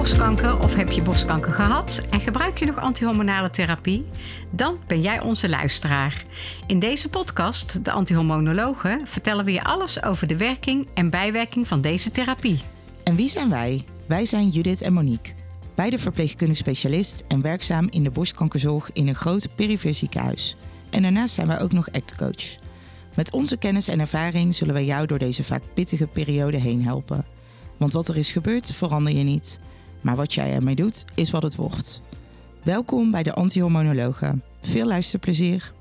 borstkanker of heb je borstkanker gehad en gebruik je nog antihormonale therapie? Dan ben jij onze luisteraar. In deze podcast, De Antihormonologen, vertellen we je alles over de werking en bijwerking van deze therapie. En wie zijn wij? Wij zijn Judith en Monique. Beide verpleegkundig specialist en werkzaam in de borstkankerzorg in een groot perifeer ziekenhuis. En daarnaast zijn wij ook nog ACT-coach. Met onze kennis en ervaring zullen wij jou door deze vaak pittige periode heen helpen. Want wat er is gebeurd, verander je niet. Maar wat jij ermee doet, is wat het wordt. Welkom bij de Antihormonologen. Veel luisterplezier.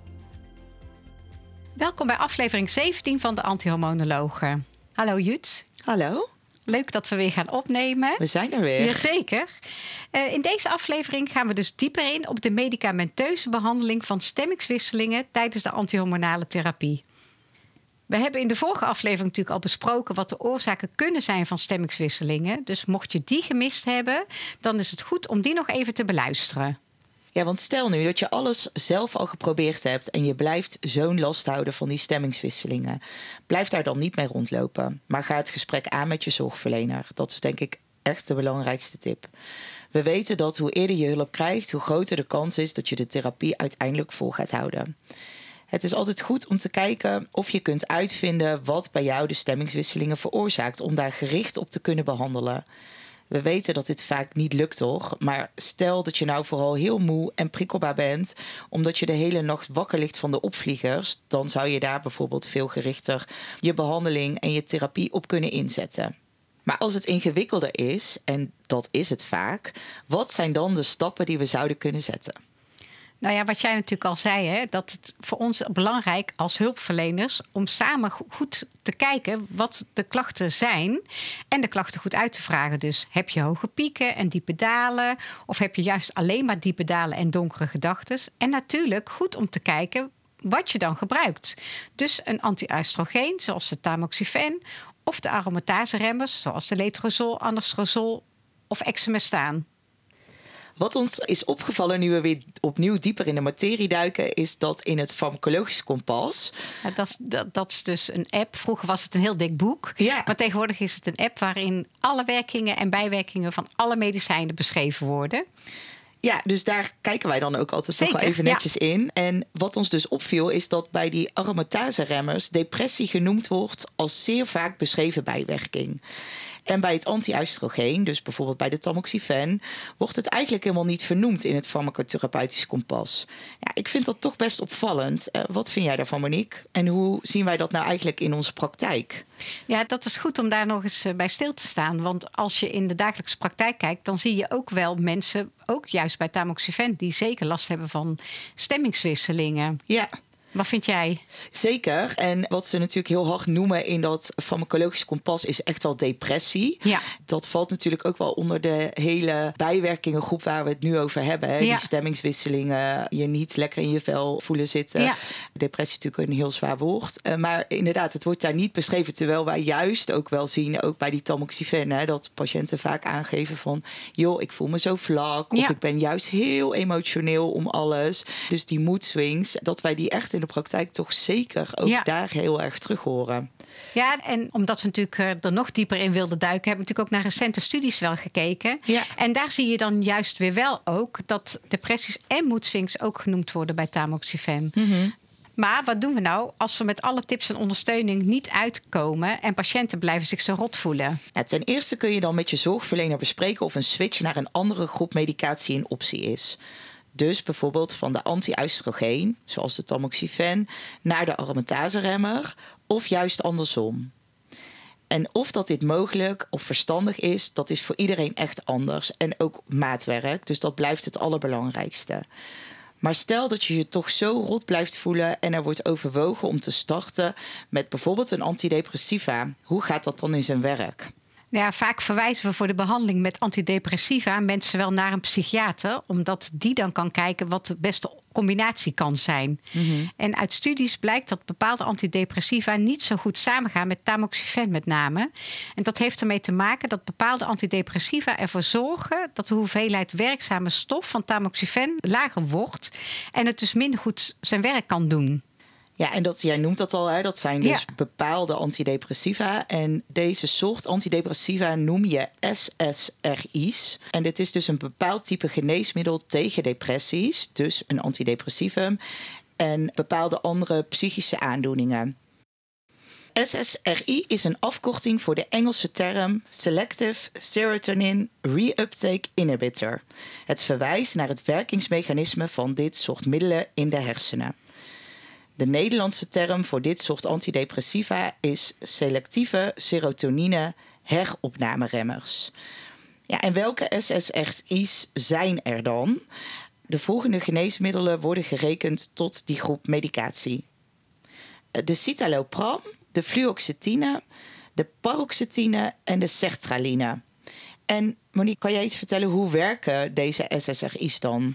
Welkom bij aflevering 17 van de Antihormonologen. Hallo Jut. Hallo. Leuk dat we weer gaan opnemen. We zijn er weer. Jazeker. In deze aflevering gaan we dus dieper in op de medicamenteuze behandeling van stemmingswisselingen tijdens de antihormonale therapie. We hebben in de vorige aflevering natuurlijk al besproken wat de oorzaken kunnen zijn van stemmingswisselingen. Dus mocht je die gemist hebben, dan is het goed om die nog even te beluisteren. Ja, want stel nu dat je alles zelf al geprobeerd hebt en je blijft zo'n last houden van die stemmingswisselingen. Blijf daar dan niet mee rondlopen, maar ga het gesprek aan met je zorgverlener. Dat is denk ik echt de belangrijkste tip. We weten dat hoe eerder je hulp krijgt, hoe groter de kans is dat je de therapie uiteindelijk vol gaat houden. Het is altijd goed om te kijken of je kunt uitvinden wat bij jou de stemmingswisselingen veroorzaakt, om daar gericht op te kunnen behandelen. We weten dat dit vaak niet lukt, toch? Maar stel dat je nou vooral heel moe en prikkelbaar bent, omdat je de hele nacht wakker ligt van de opvliegers, dan zou je daar bijvoorbeeld veel gerichter je behandeling en je therapie op kunnen inzetten. Maar als het ingewikkelder is, en dat is het vaak, wat zijn dan de stappen die we zouden kunnen zetten? Nou ja, wat jij natuurlijk al zei, hè, dat het voor ons belangrijk als hulpverleners om samen goed te kijken wat de klachten zijn en de klachten goed uit te vragen. Dus heb je hoge pieken en diepe dalen, of heb je juist alleen maar diepe dalen en donkere gedachten? En natuurlijk goed om te kijken wat je dan gebruikt. Dus een anti-oestrogeen zoals de tamoxifen of de aromatase-remmers zoals de letrozol, anastrozol of exemestaan. Wat ons is opgevallen nu we weer opnieuw dieper in de materie duiken, is dat in het farmacologisch kompas. Ja, dat is dus een app. Vroeger was het een heel dik boek. Ja. Maar tegenwoordig is het een app waarin alle werkingen en bijwerkingen van alle medicijnen beschreven worden. Ja, dus daar kijken wij dan ook altijd Zeker, nog wel even netjes in. En wat ons dus opviel is dat bij die aromatase-remmers depressie genoemd wordt als zeer vaak beschreven bijwerking. En bij het anti-oestrogeen, dus bijvoorbeeld bij de tamoxifen, wordt het eigenlijk helemaal niet vernoemd in het farmacotherapeutisch kompas. Ja, ik vind dat toch best opvallend. Wat vind jij daarvan, Monique? En hoe zien wij dat nou eigenlijk in onze praktijk? Ja, dat is goed om daar nog eens bij stil te staan. Want als je in de dagelijkse praktijk kijkt, dan zie je ook wel mensen, ook juist bij tamoxifen, die zeker last hebben van stemmingswisselingen. Ja. Wat vind jij? Zeker. En wat ze natuurlijk heel hard noemen in dat farmacologisch kompas is echt wel depressie. Ja. Dat valt natuurlijk ook wel onder de hele bijwerkingengroep waar we het nu over hebben. Hè? Ja. Die stemmingswisselingen, je niet lekker in je vel voelen zitten. Ja. Depressie is natuurlijk een heel zwaar woord. Maar inderdaad, het wordt daar niet beschreven. Terwijl wij juist ook wel zien, ook bij die tamoxifen, hè, dat patiënten vaak aangeven van, joh, ik voel me zo vlak. Ja. Of ik ben juist heel emotioneel om alles. Dus die mood swings, dat wij die echt in de praktijk toch zeker ook daar heel erg terug horen. Ja, en omdat we natuurlijk er nog dieper in wilden duiken, hebben we natuurlijk ook naar recente studies wel gekeken. Ja. En daar zie je dan juist weer wel ook dat depressies en mood swings ook genoemd worden bij tamoxifen. Mm-hmm. Maar wat doen we nou als we met alle tips en ondersteuning niet uitkomen en patiënten blijven zich zo rot voelen? Ja, ten eerste kun je dan met je zorgverlener bespreken of een switch naar een andere groep medicatie een optie is. Dus bijvoorbeeld van de anti-oestrogeen, zoals de tamoxifen, naar de aromatase-remmer of juist andersom. En of dat dit mogelijk of verstandig is, dat is voor iedereen echt anders en ook maatwerk. Dus dat blijft het allerbelangrijkste. Maar stel dat je je toch zo rot blijft voelen en er wordt overwogen om te starten met bijvoorbeeld een antidepressiva. Hoe gaat dat dan in zijn werk? Ja, vaak verwijzen we voor de behandeling met antidepressiva mensen wel naar een psychiater, omdat die dan kan kijken wat de beste combinatie kan zijn. Mm-hmm. En uit studies blijkt dat bepaalde antidepressiva niet zo goed samengaan met tamoxifen met name. En dat heeft ermee te maken dat bepaalde antidepressiva ervoor zorgen dat de hoeveelheid werkzame stof van tamoxifen lager wordt en het dus minder goed zijn werk kan doen. Ja, en jij noemt dat al, hè? Dat zijn dus bepaalde antidepressiva. En deze soort antidepressiva noem je SSRI's. En dit is dus een bepaald type geneesmiddel tegen depressies, dus een antidepressivum, en bepaalde andere psychische aandoeningen. SSRI is een afkorting voor de Engelse term Selective Serotonin Reuptake Inhibitor. Het verwijst naar het werkingsmechanisme van dit soort middelen in de hersenen. De Nederlandse term voor dit soort antidepressiva is selectieve serotonine heropnameremmers. Ja, en welke SSRI's zijn er dan? De volgende geneesmiddelen worden gerekend tot die groep medicatie. De citalopram, de fluoxetine, de paroxetine en de sertraline. En Monique, kan jij iets vertellen, hoe werken deze SSRI's dan?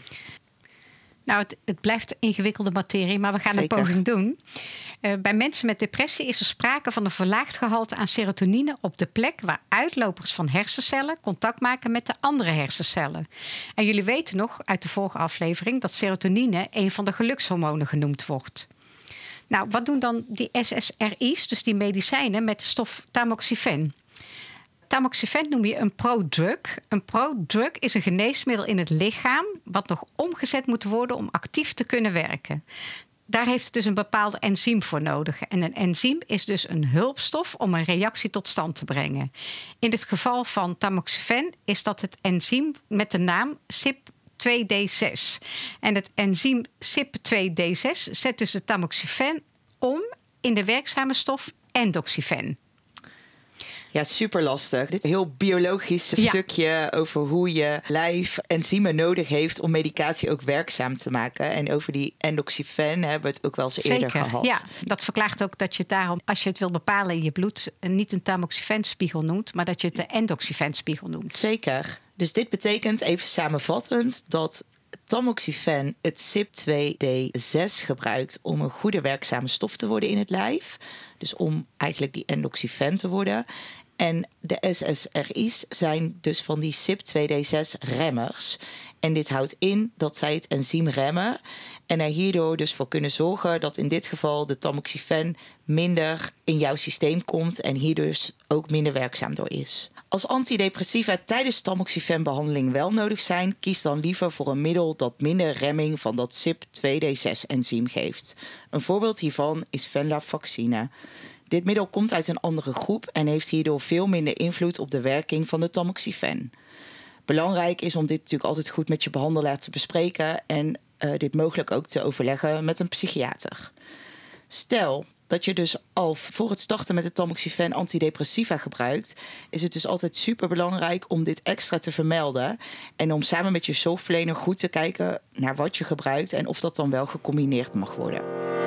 Nou, het blijft ingewikkelde materie, maar we gaan een poging doen. Bij mensen met depressie is er sprake van een verlaagd gehalte aan serotonine op de plek waar uitlopers van hersencellen contact maken met de andere hersencellen. En jullie weten nog uit de vorige aflevering dat serotonine een van de gelukshormonen genoemd wordt. Nou, wat doen dan die SSRI's, dus die medicijnen, met de stof tamoxifen? Tamoxifen noem je een prodrug. Een prodrug is een geneesmiddel in het lichaam wat nog omgezet moet worden om actief te kunnen werken. Daar heeft het dus een bepaald enzym voor nodig. En een enzym is dus een hulpstof om een reactie tot stand te brengen. In het geval van tamoxifen is dat het enzym met de naam CYP2D6. En het enzym CYP2D6 zet dus het tamoxifen om in de werkzame stof endoxifen. Ja, super lastig. Dit heel biologisch stukje over hoe je lijf enzymen nodig heeft om medicatie ook werkzaam te maken. En over die endoxifen hebben we het ook wel eens eerder gehad. Ja, dat verklaart ook dat je daarom, als je het wil bepalen in je bloed, niet een tamoxifen-spiegel noemt, maar dat je het de endoxifen-spiegel noemt. Zeker. Dus dit betekent, even samenvattend, dat tamoxifen het CYP2D6 gebruikt om een goede werkzame stof te worden in het lijf. Dus om eigenlijk die endoxifen te worden. En de SSRI's zijn dus van die CYP2D6-remmers. En dit houdt in dat zij het enzym remmen en er hierdoor dus voor kunnen zorgen dat in dit geval de tamoxifen minder in jouw systeem komt en hier dus ook minder werkzaam door is. Als antidepressiva tijdens tamoxifen-behandeling wel nodig zijn, kies dan liever voor een middel dat minder remming van dat CYP2D6-enzym geeft. Een voorbeeld hiervan is venlafaxine. Dit middel komt uit een andere groep en heeft hierdoor veel minder invloed op de werking van de tamoxifen. Belangrijk is om dit natuurlijk altijd goed met je behandelaar te bespreken en dit mogelijk ook te overleggen met een psychiater. Stel dat je dus al voor het starten met de tamoxifen antidepressiva gebruikt, is het dus altijd super belangrijk om dit extra te vermelden en om samen met je zorgverlener goed te kijken naar wat je gebruikt en of dat dan wel gecombineerd mag worden.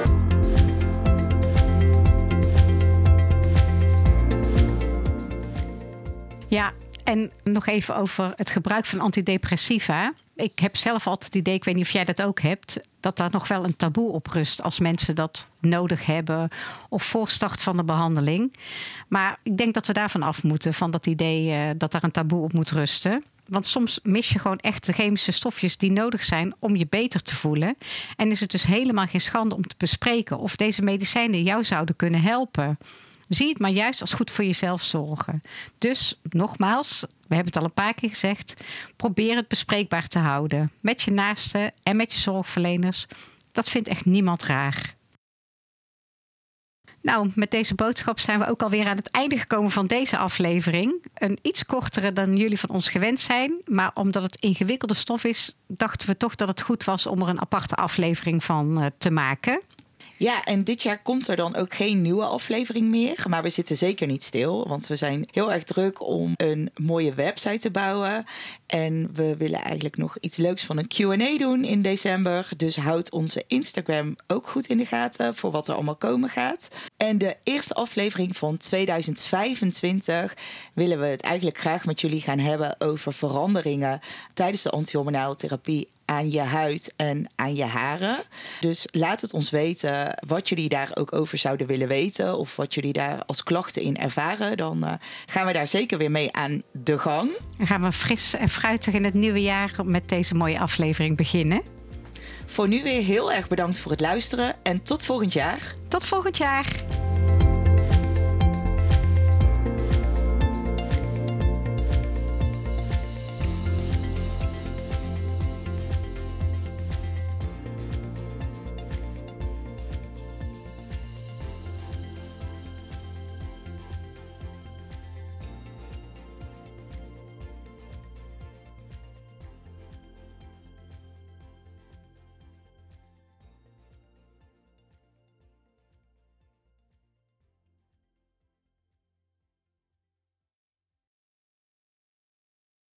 Ja, en nog even over het gebruik van antidepressiva. Ik heb zelf altijd het idee, ik weet niet of jij dat ook hebt, dat daar nog wel een taboe op rust als mensen dat nodig hebben of voor start van de behandeling. Maar ik denk dat we daarvan af moeten, van dat idee dat daar een taboe op moet rusten. Want soms mis je gewoon echt de chemische stofjes die nodig zijn om je beter te voelen. En is het dus helemaal geen schande om te bespreken of deze medicijnen jou zouden kunnen helpen. Zie het maar juist als goed voor jezelf zorgen. Dus nogmaals, we hebben het al een paar keer gezegd, probeer het bespreekbaar te houden. Met je naasten en met je zorgverleners. Dat vindt echt niemand raar. Nou, met deze boodschap zijn we ook alweer aan het einde gekomen van deze aflevering. Een iets kortere dan jullie van ons gewend zijn. Maar omdat het ingewikkelde stof is, dachten we toch dat het goed was om er een aparte aflevering van te maken. Ja, en dit jaar komt er dan ook geen nieuwe aflevering meer. Maar we zitten zeker niet stil, want we zijn heel erg druk om een mooie website te bouwen. En we willen eigenlijk nog iets leuks van een Q&A doen in december. Dus houd onze Instagram ook goed in de gaten voor wat er allemaal komen gaat. En de eerste aflevering van 2025 willen we het eigenlijk graag met jullie gaan hebben over veranderingen tijdens de antihormonale therapie aan je huid en aan je haren. Dus laat het ons weten wat jullie daar ook over zouden willen weten of wat jullie daar als klachten in ervaren. Dan gaan we daar zeker weer mee aan de gang. Dan gaan we fris en fruitig in het nieuwe jaar met deze mooie aflevering beginnen. Voor nu weer heel erg bedankt voor het luisteren en tot volgend jaar. Tot volgend jaar.